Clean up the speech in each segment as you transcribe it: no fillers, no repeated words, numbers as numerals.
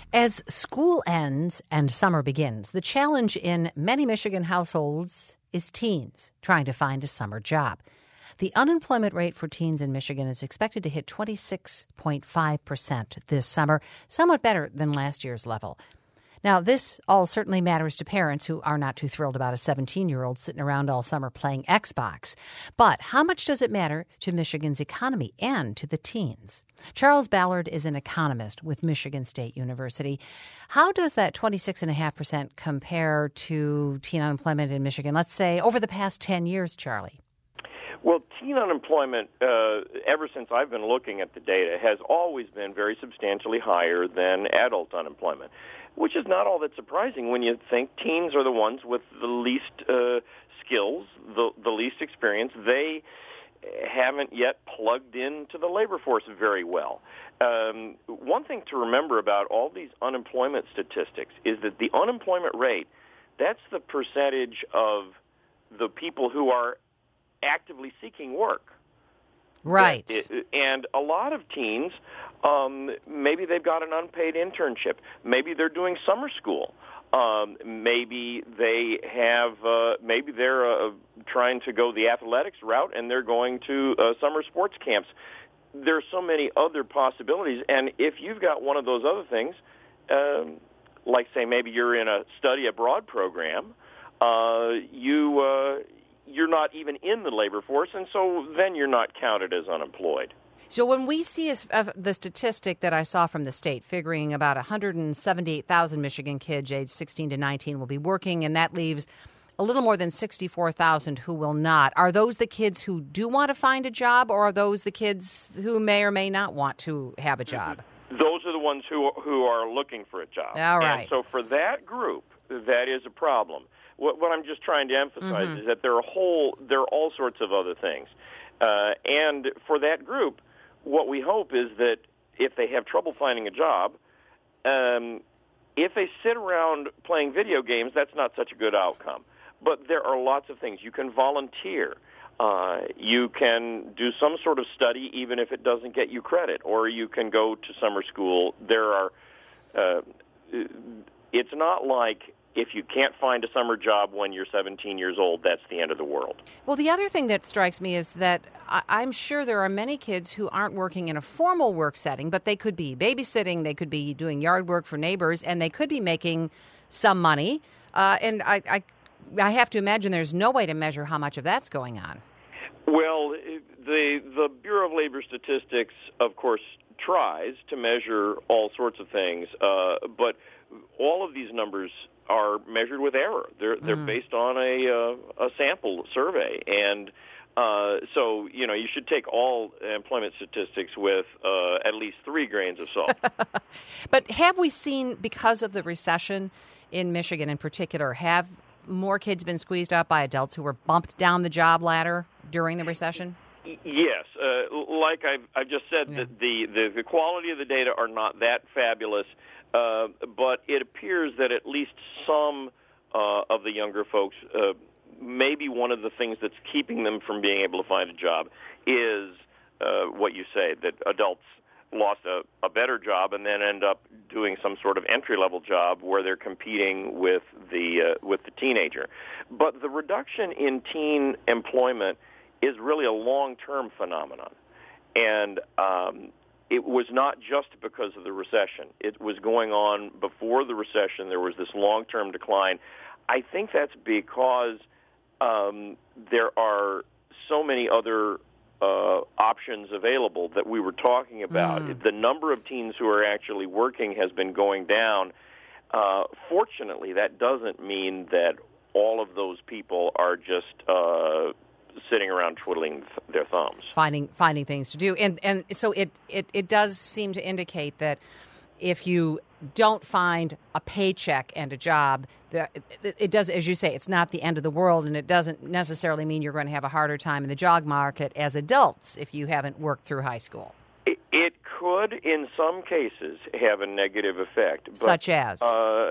As school ends and summer begins, the challenge in many Michigan households is teens trying to find a summer job. The unemployment rate for teens in Michigan is expected to hit 26.5% this summer, somewhat better than last year's level. Now, this all certainly matters to parents who are not too thrilled about a 17-year-old sitting around all summer playing Xbox. But how much does it matter to Michigan's economy and to the teens? Charles Ballard is an economist with Michigan State University. How does that 26.5% compare to teen unemployment in Michigan, let's say, over the past 10 years, Charlie? Well, teen unemployment, ever since I've been looking at the data, has always been very substantially higher than adult unemployment, which is not all that surprising when you think teens are the ones with the least skills, the least experience. They haven't yet plugged into the labor force very well. One thing to remember about all these unemployment statistics is that the unemployment rate, that's the percentage of the people who are actively seeking work. Right. And a lot of teens, maybe they've got an unpaid internship. Maybe they're doing summer school. Maybe they have. Maybe they're trying to go the athletics route, and they're going to summer sports camps. There's so many other possibilities, and if you've got one of those other things, like say maybe you're in a study abroad program, you're not even in the labor force, and so then you're not counted as unemployed. So when we see the statistic that I saw from the state, figuring about 178,000 Michigan kids aged 16 to 19 will be working, and that leaves a little more than 64,000 who will not. Are those the kids who do want to find a job, or are those the kids who may or may not want to have a job? Those are the ones who are looking for a job. All right. And so for that group, that is a problem. What I'm just trying to emphasize is that there are all sorts of other things. And for that group, what we hope is that if they have trouble finding a job, if they sit around playing video games, that's not such a good outcome. But there are lots of things. You can volunteer. You can do some sort of study, even if it doesn't get you credit, or you can go to summer school. There are. It's not like if you can't find a summer job when you're 17 years old, that's the end of the world. Well, the other thing that strikes me is that I'm sure there are many kids who aren't working in a formal work setting, but they could be babysitting, they could be doing yard work for neighbors, and they could be making some money. And I have to imagine there's no way to measure how much of that's going on. Well, the Bureau of Labor Statistics, of course, tries to measure all sorts of things, but all of these numbers are measured with error. They're based on a sample survey, and so you should take all employment statistics with at least 3 grains of salt. But have we seen, because of the recession in Michigan in particular, have more kids been squeezed out by adults who were bumped down the job ladder during the recession? Yes, like I've just said, that the quality of the data are not that fabulous. But it appears that at least some of the younger folks, maybe one of the things that's keeping them from being able to find a job is what you say, that adults lost a better job and then end up doing some sort of entry-level job where they're competing with the teenager. But the reduction in teen employment is really a long-term phenomenon, and it was not just because of the recession. It was going on before the recession. There was this long-term decline. I think that's because there are so many other options available that we were talking about. The number of teens who are actually working has been going down. Fortunately, that doesn't mean that all of those people are just sitting around twiddling their thumbs, finding things to do, and so it does seem to indicate that if you don't find a paycheck and a job, it does, as you say, it's not the end of the world, and it doesn't necessarily mean you're going to have a harder time in the job market as adults if you haven't worked through high school. It could, in some cases, have a negative effect, but, such as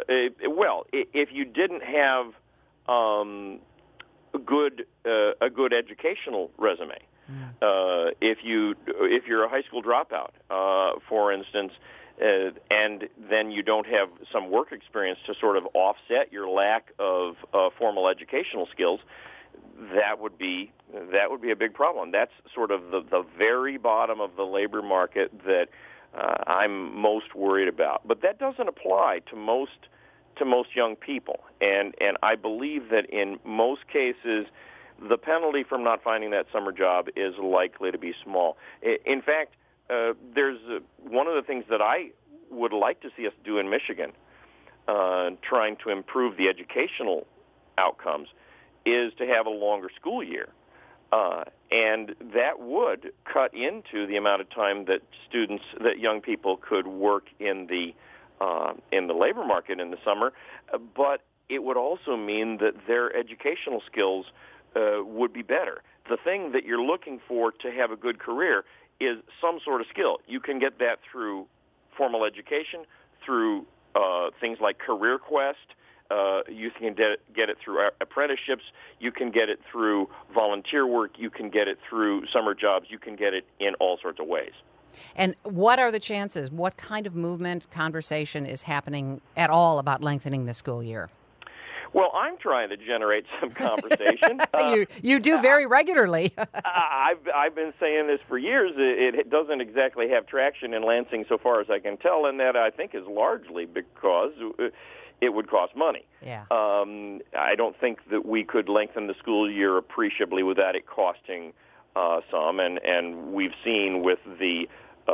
if you didn't have a good educational resume. If you're a high school dropout, for instance, and then you don't have some work experience to sort of offset your lack of formal educational skills, that would be a big problem. That's sort of the very bottom of the labor market that I'm most worried about. But that doesn't apply to most young people, and I believe that in most cases, the penalty from not finding that summer job is likely to be small. In fact, there's one of the things that I would like to see us do in Michigan, trying to improve the educational outcomes, is to have a longer school year. And that would cut into the amount of time that young people could work in the labor market in the summer, but it would also mean that their educational skills would be better. The thing that you're looking for to have a good career is some sort of skill. You can get that through formal education, through things like Career Quest. You can get it through apprenticeships. You can get it through volunteer work. You can get it through summer jobs. You can get it in all sorts of ways. And what are the chances? What kind of movement, conversation is happening at all about lengthening the school year? Well, I'm trying to generate some conversation. You do very regularly. I've been saying this for years. It doesn't exactly have traction in Lansing so far as I can tell, and that I think is largely because it would cost money. Yeah. I don't think that we could lengthen the school year appreciably without it costing some, and we've seen with the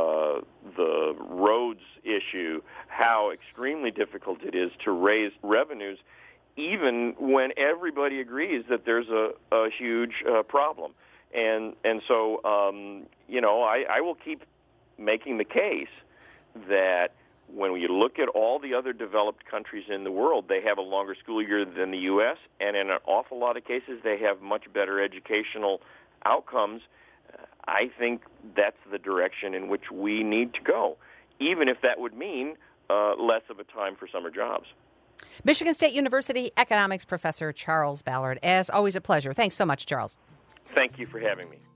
roads issue how extremely difficult it is to raise revenues, even when everybody agrees that there's a huge problem. And so, I will keep making the case that when you look at all the other developed countries in the world, they have a longer school year than the U.S., and in an awful lot of cases, they have much better educational outcomes. I think that's the direction in which we need to go, even if that would mean less of a time for summer jobs. Michigan State University economics professor Charles Ballard, as always a pleasure. Thanks so much, Charles. Thank you for having me.